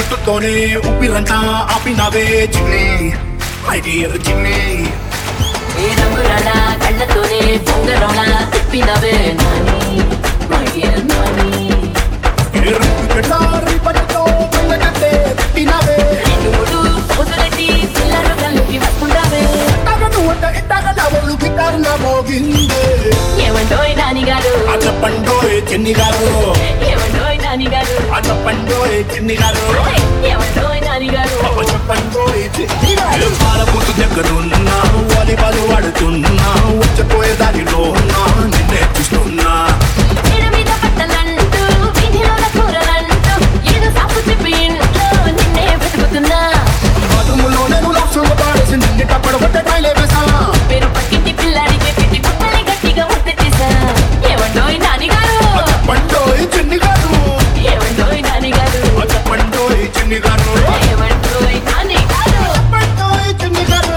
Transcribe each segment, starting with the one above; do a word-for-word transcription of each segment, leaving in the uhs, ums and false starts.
జుట్టుతోనే ఉప్పిరంతా ఆపినవే చిన్ని my dear చిన్ని ఏ రంగుల కళ్ళతోనే పొంగరంలా తిప్పినవే నాని మై డియర్ నాని ఎర్రి పట్టుతో పిల్లకట్టే తిట్టినవే రెండు మూడు పోతులెట్టి పిల్లలు కలిపి వస్తుండవే తగను వంట ఇట్టగ నవలు గిటారు నా మోగిందే ఏమంటోయ్ నాని గారు అన్న పండోయ్ చిన్ని గారు ఏమంటోయ్ నాని గారు అన్న పండోయ్ చిన్ని గారు ఏమంటోయ్ నాని గారు పండోయ్ చిన్ని గారు పాలబుట్టు దగ్గరున్నా వాలీబాల్ ఆడుతున్నా వచ్చిపోయే దారిలో ఉన్నా నిన్నే చూస్తున్నా ఎడ మీద పట్టలంటూ వీధిలోన కూరలంటూ ఏదో సాపు చెప్పి ఇంట్లో నిన్నే వెతుకుతున్నా బాత్రూంలో నేను లక్షలు పాడేసి నిన్నిట పడగొట్టే టైలే వేసా పేరు పక్కింటి పిల్లాడికి పెట్టి కుట్టని గట్టిగా ముట్టేసా ఏమంటోయ్ నాని గారు పండోయ్ చిన్ని గారు ఏమంటోయ్ నాని గారు పండోయ్ చిన్ని గారు ఏమంటోయ్ నాని గారు పండోయ్ చిన్ని గారు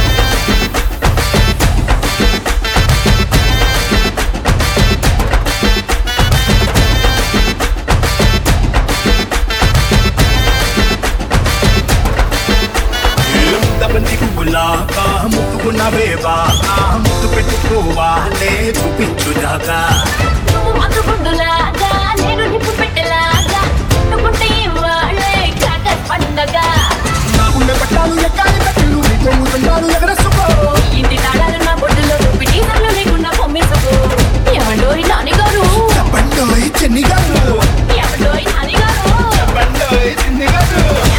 బంతి పువ్వులాగా ముట్టుకున్నవే బాగా ముట్టు పెట్టుకోవాలే చూపించు దాకా నువ్వు మధుగుండులాగా నేను నిప్పు పెట్టెలాగా నువ్వుంటే ఇవ్వాలే కాకర్ పండగ నాకుండే పట్టాలు ఎక్కాలి కట్టెలు నీతో మూతంటాలు ఎగరేసుకో ఇంటి తాళాలు నా బొడ్డులో చూపి టీజర్లు లేకుండా పంపించకు ఏమంటోయ్ నాని గారు పండోయ్ చిన్ని గారు ఏమంటోయ్ నాని గారు పండోయ్ చిన్ని గారు